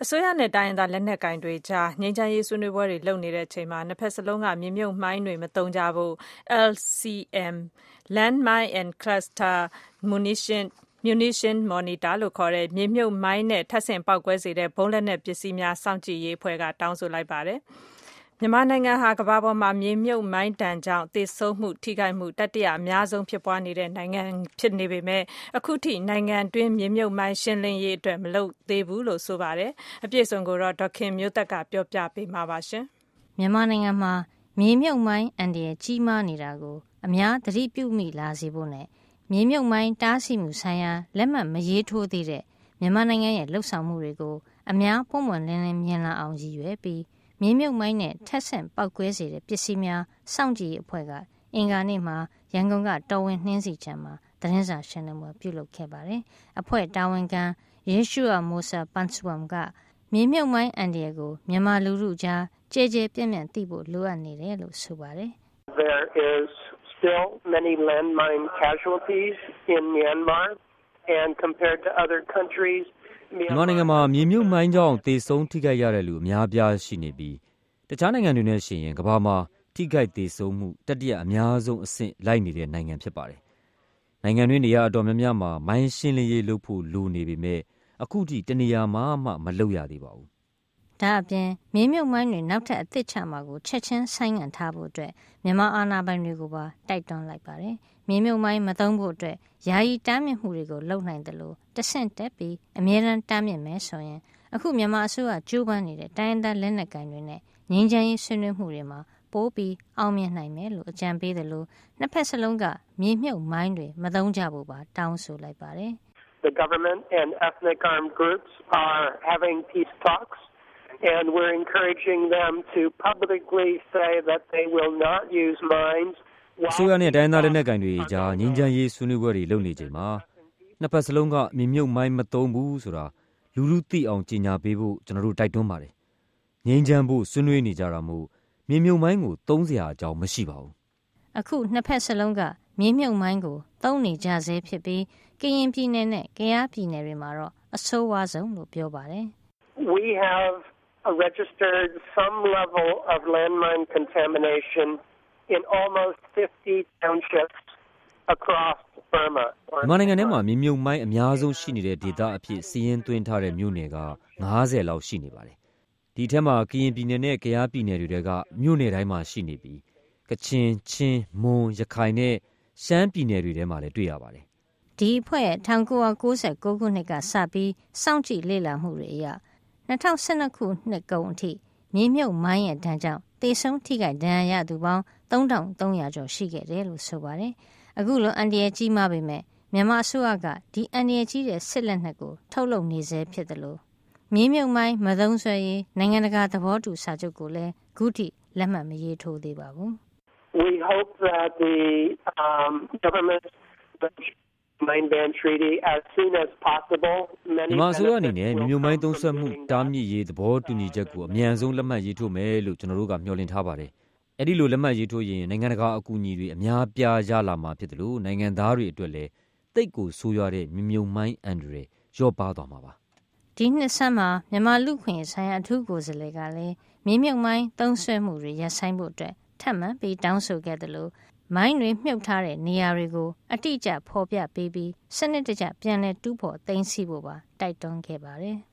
အစိုးရနဲ့တိုင်းရင်းသားလက်နက်ကိုင်တွေကြားငြိမ်းချမ်းရေးဆွေးနွေးပွဲတွေလုပ်နေတဲ့အချိန်မှာနှစ်ဖက်စလုံးကမြေမြုပ်မိုင်းတွေမသုံးကြဖို့ LCM Landmine and Cluster Munition Monitor လို့ခေါ်တဲ့မြေမြုပ်မိုင်းနဲ့ထပ်ဆင့်ပေါက်ကွဲစေတဲ့ဘုံလက်နက်ပစ္စည်းများစောင့်ကြည့်ရေးအဖွဲ့ကတောင်းဆိုလိုက်ပါတယ်။မြန်မာနိုင်ငံဟာကမ္ဘာပေါ်မှာမြေမြုပ်မိုင်းတန်ကြောင့်သေဆုံးမှုထိခိုက်မှုတတိယအများဆုံးဖြစ်ပွားနေတဲ့နိုင်ငံဖြစ်နေပေမဲ့အခုထိနိုင်ငံတွင်းမြေမြုပ်မိုင်းရှင်းလင်းရေးအတွက်မလုပ်သေးဘူးလို့ဆိုပါတယ်။အပြည့်စုံကိုတော့ဒေါခင်မျိုးသက်ကပြောပြပေးမှာပါရှင်။မြန်မာနိုင်ငံမှာမြေမြုပ်မိုင်းအန္တရာယ်ကြီးမားနေတာကိုအများသတိပြုမိလာစေဖို့နဲ့မြေမြုပ်မိုင်းတားဆီးမှုဆိုင်ရာလက်မှတ်မရေးထိုးသေးတဲ့မြန်မာနိုင်ငံရဲ့လှုပ်ဆောင်မှုတွေကိုအများပွင့်ပွင့်လင်းလင်းမြင်လာအောင်ရည်ရွယ်ပြီးမြေမြုပ်မိုင်းနဲ့ထက်ဆင့်ပောက်ကွဲစေတဲ့ပစ္စည်းများစောင့်ကြည့်ရေးအဖွဲ့ကအင်္ဂါနေ့မှာရန်ကုန်ကတော်ဝင်နှင်းစီချံမှာသတင်းစာရှင်းလင်းပွဲပြုလုပ်ခဲ့ပါတယ်။အဖွဲ့တာဝန်ခံယေရှုမိုဆာပန်စဝမ်ကမြေမြုပ်မိုင်းအန္တရာယ်ကိုမြန်မာလူထုကြားကြဲကြဲပြန့်ပြန့်သိဖို့လိုအပ်နေတယ်လို့ဆိုပါတယ်။ There is still many landmine casualties in Myanmar and compared to other countries မြန်မာနိုင်ငံမှာမြေမြုပ်မိုင်းကြောင့်သေဆုံးထိခိုက်ရတဲ့လူအများပြားရှိနေပြီးတခြားနိုင်ငံတွေနဲ့ရှင်ရင်ကမ္ဘာမှာထိခိုက်သေဆုံးမှုတတိယအများဆုံးအဆင့်လိုက်နေတဲ့နိုင်ငံဖြစ်ပါတယ်။နိုင်ငံတွင်းနေရာအတော်များများမှာမိုင်းရှင်းလင်းရေးလုပ်ဖို့လိုနေပေမဲ့အခုထိတနေရာမှမလုပ်ရသေးပါဘူး။ဒါအပြင်မြေမြုပ်မိုင်းတွေနောက်ထပ်အသစ်ချမှာကိုချက်ချင်းဆိုင်းငံ့ထားဖို့အတွက်မြန်မာအာဏာပိုင်တွေကိုပါတိုက်တွန်းလိုက်ပါတယ်။မြေမြုပ်မိုင်းမသုံးဖို့အတွက်ယာယီတားမြစ်မှုတွေကိုလုပ်နိုင်တယ်လို့တဆင့်တက်ပြီးအမြဲတမ်းတားမြစ်မယ်ဆိုရင်အခုမြန်မာအစိုးရကြိုးပမ်းနေတဲ့တိုင်းရင်းသားလက်နက်ကိုင်တွေနဲ့ငြိမ်းချမ်းရေးဆွေးနွေးမှုတွေမှာပိုပြီးအောင်မြင်နိုင်မယ်လို့အကြံပေးတယ်လို့နှစ်ဖက်စလုံးကမြေမြုပ်မိုင်းတွေမသုံးကြဖို့ပါတောင်းဆိုလိုက်ပါတယ်။ The government and ethnic armed groups are having peace talks and we're encouraging them to publicly say that they will not use mines အစိုးရနဲ့တိုင်းသားလက်နက်ကိုင်တွေကြားငြိမ်းချမ်းရေးဆွေးနွေးပွဲတွေလုပ်နေချိန်မှာနှစ်ဖက်စလုံးကမြေမြုပ်မိုင်းမသုံးဘူးဆိုတာလူလူသိအောင်ကြေညာပေးဖို့ကျွန်တော်တို့တိုက်တွန်းပါတယ်။ငြိမ်းချမ်းဖို့ဆွေးနွေးနေကြတာမို့မြေမြုပ်မိုင်းကိုသုံးစရာအကြောင်းမရှိပါဘူး။အခုနှစ်ဖက်စလုံးကမြေမြုပ်မိုင်းကိုသုံးနေကြဆဲဖြစ်ပြီးကရင်ပြည်နယ်နဲ့ကယားပြည်နယ်တွေမှာတော့အဆိုးဝါးဆုံးလို့ပြောပါတယ်။ We have registered some level of landmine contamination in almost 50 townships across Burma. မြန်မာနိုင်ငံထဲမှာမြေမြုပ်မိုင်းအများဆုံးရှိနေတဲ့ဒေသအဖြစ်စီးရင်သွင်းထားတဲ့မြို့နယ်က90လောက်ရှိနေပါတယ်။ဒီထက်မှာကရင်ပြည်နယ်နဲ့ကယားပြည်နယ်တွေကမြို့နယ်တိုင်းမှာရှိနေပြီးကချင်၊ချင်း၊မွန်၊ရခိုင်နဲ့ရှမ်းပြည်နယ်တွေထဲမှာလည်းတွေ့ရပါတယ်။ဒီအဖွဲ့ရဲ့1996ခုနှစ်ကစပြီးစောင့်ကြည့်လေ့လာမှုတွေအရ2012ခုနှစ်ကုန်အထိမြေမြုပ်မိုင်းရဲ့ဒဏ်ကြောင့်သေဆုံးထိခိုက်ဒဏ်ရာရသူပေါင်း3300ကျော်ရှိခဲ့တယ်လို့ဆိုပါတယ်။အခုလိုအန္တရာယ်ကြီးမားပေမဲ့မြန်မာအစိုးရကဒီအန္တရာယ်ကြီးတဲ့စစ်လက်နက်ကိုထုတ်လုပ်နေစေဖြစ်တယ်လို့မြေမြုပ်မိုင်းမသုံးဆွဲရေးနိုင်ငံတကာသဘောတူစာချုပ်ကိုလည်းခုထိလက်မှတ်မရေးထိုးသေးပါဘူး။ We hope that the government mine ban treaty as soon as possible မြန်မာအစိုးရအနေနဲ့မြေမြုပ်မိုင်းသုံးစွဲမှုတားမြစ်ရေးသဘောတူညီချက်ကိုအမြန်ဆုံးလက်မှတ်ရေးထိုးမယ်လို့ကျွန်တော်တို့ကမျှော်လင့်ထားပါတယ်။အဲဒီလိုလက်မှတ်ရေးထိုးရင်နိုင်ငံတကာအကူအညီတွေအများပြားရလာမှာဖြစ်တယ်လို့နိုင်ငံသားတွေအတွက်လည်းတိတ်ကိုဆိုးရွားတဲ့မြေမြုပ်မိုင်းအန္တရာယ်လျော့ပါသွားမှာပါ။ဒီနှစ်ဆန်းမှာမြန်မာလူခွင့်ဆိုင်ရာအထူးကိုယ်စားလှယ်ကလည်းမြေမြုပ်မိုင်းသုံးစွဲမှုတွေရပ်ဆိုင်းဖို့အတွက်ထပ်မံပြီးတောင်းဆိုခဲ့တယ်လို့မိုင်းတွေမြုပ်ထားတဲ့နေရာတွေကိုအတိအကျဖော်ပြပေးပြီးစနစ်တကျပြန်လည်တူးဖော်သိမ်းဆည်းဖို့ပါတိုက်တွန်းခဲ့ပါတယ်။